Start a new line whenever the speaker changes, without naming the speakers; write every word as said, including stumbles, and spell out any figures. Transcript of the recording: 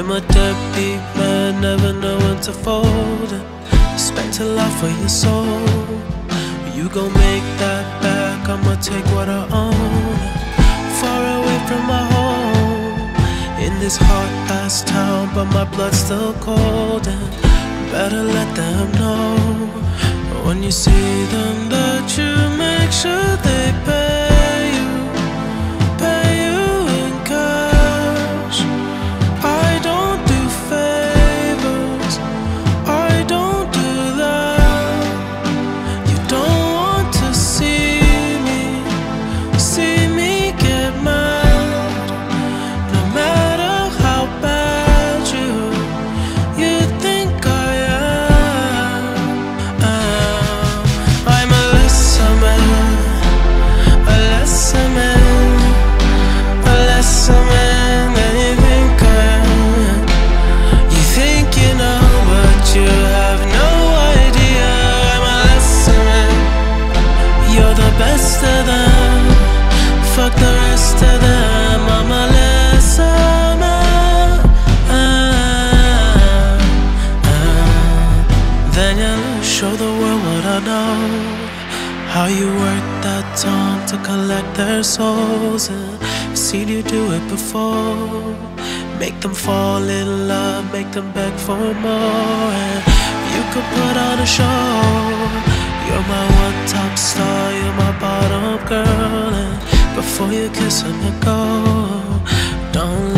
I'm a deadbeat man, never know when to fold it. Expect a lot for your soul. You gon' make that back, I'ma take what I own. Far away from my home, in this hot ass town, but my blood's still cold. And better let them know, when you see them, that you make sure they pay you, pay you in cash. I don't do favors, I don't do that. You don't want to see me, see me get mad. No matter how bad you, you think I am. uh, I'm a lesser man, a lesser man, a lesser man than you think I am. You think you know, but you have no idea. I'm a lesser man, you're the best of them. Fuck the rest of them, I'm a lesser man. Ah, ah. Then you show the world what I know, how you work that tongue to collect their souls. And seen you do it before. Make them fall in love, make them beg for more. And you could put on a show. You're my one top star, you're my bottom girl. And before you kiss and let go, don't